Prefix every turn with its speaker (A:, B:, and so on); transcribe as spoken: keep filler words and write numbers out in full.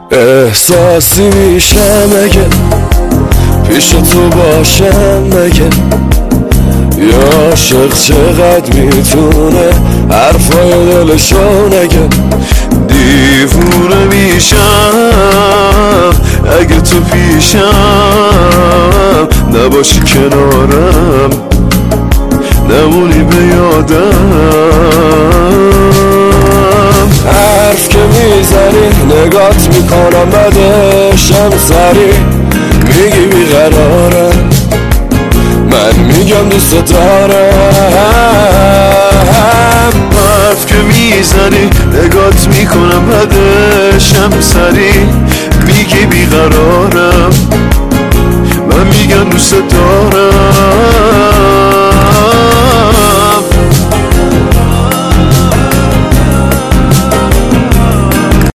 A: احساسی میشم اگه پیش تو باشم مگه یا عاشق چقدر میتونه حرفای دلشو نگه دیوونه میشم اگه تو پیشم نباشی کنارم نمونی به یادم حرف که میزنی نگات میکنم بعدشم سری میگی بیقرارم من میگم دوست دارم حرف که میزنی نگات میکنم بعدشم سری میگی بیقرارم من میگم دوست دارم